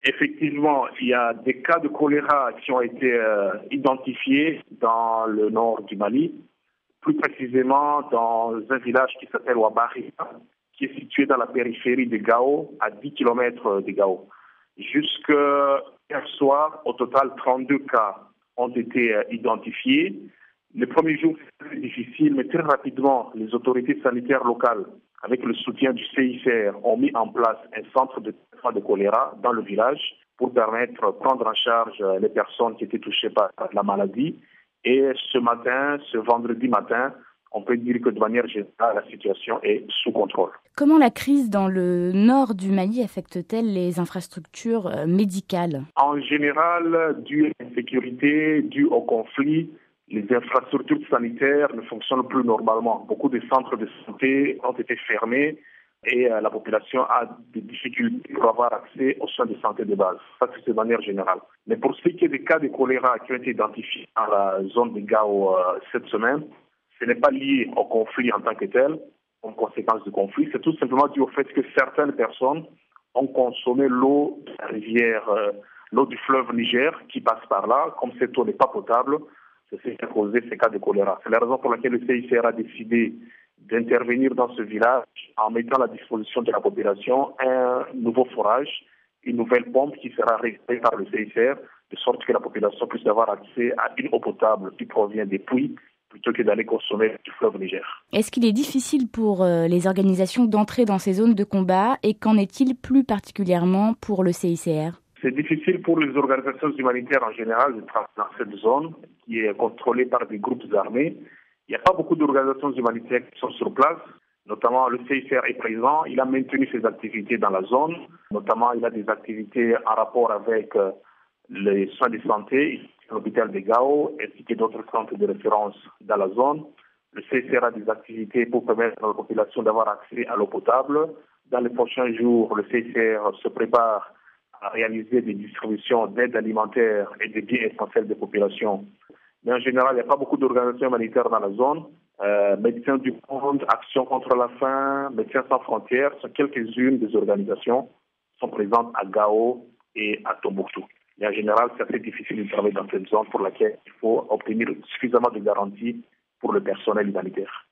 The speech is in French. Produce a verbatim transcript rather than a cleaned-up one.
Effectivement, il y a des cas de choléra qui ont été euh, identifiés dans le nord du Mali, plus précisément dans un village qui s'appelle Ouabari, qui est situé dans la périphérie de Gao, à dix kilomètres de Gao. Jusque hier soir, au total, trente-deux cas ont été euh, identifiés. Les premiers jours, c'est très difficile, mais très rapidement, les autorités sanitaires locales, avec le soutien du C I C R, ont mis en place un centre de traitement de choléra dans le village pour permettre de prendre en charge les personnes qui étaient touchées par la maladie. Et ce matin, ce vendredi matin, on peut dire que de manière générale, la situation est sous contrôle. Comment la crise dans le nord du Mali affecte-t-elle les infrastructures médicales ? En général, dû à l'insécurité, dû au conflit, les infrastructures sanitaires ne fonctionnent plus normalement. Beaucoup de centres de santé ont été fermés et la population a des difficultés pour avoir accès aux soins de santé de base. Ça, c'est de manière générale. Mais pour ce qui est des cas de choléra qui ont été identifiés dans la zone de Gao euh, cette semaine, ce n'est pas lié au conflit en tant que tel, en conséquence du conflit. C'est tout simplement dû au fait que certaines personnes ont consommé l'eau de la rivière, euh, l'eau du fleuve Niger qui passe par là. Comme cette eau n'est pas potable, c'est ce qui a causé ces cas de choléra. C'est la raison pour laquelle le C I C R a décidé d'intervenir dans ce village en mettant à la disposition de la population un nouveau forage, une nouvelle pompe qui sera réglée par le C I C R, de sorte que la population puisse avoir accès à une eau potable qui provient des puits, plutôt que d'aller consommer du fleuve Niger. Est-ce qu'il est difficile pour euh, les organisations d'entrer dans ces zones de combat et qu'en est-il plus particulièrement pour le C I C R ? C'est difficile pour les organisations humanitaires en général de travailler dans cette zone qui est contrôlée par des groupes armés. Il n'y a pas beaucoup d'organisations humanitaires qui sont sur place, notamment le C I C R est présent, il a maintenu ses activités dans la zone, notamment il a des activités en rapport avec euh, les soins de santé, l'hôpital de Gao, ainsi que d'autres centres de référence dans la zone. Le C I C R a des activités pour permettre à la population d'avoir accès à l'eau potable. Dans les prochains jours, le C I C R se prépare à réaliser des distributions d'aide alimentaire et de biens essentiels des populations. Mais en général, il n'y a pas beaucoup d'organisations humanitaires dans la zone. Euh, Médecins du Monde, Action contre la faim, Médecins sans frontières sont quelques-unes des organisations qui sont présentes à Gao et à Tombouctou. Mais en général, c'est assez difficile de travailler dans cette zone pour laquelle il faut obtenir suffisamment de garanties pour le personnel humanitaire.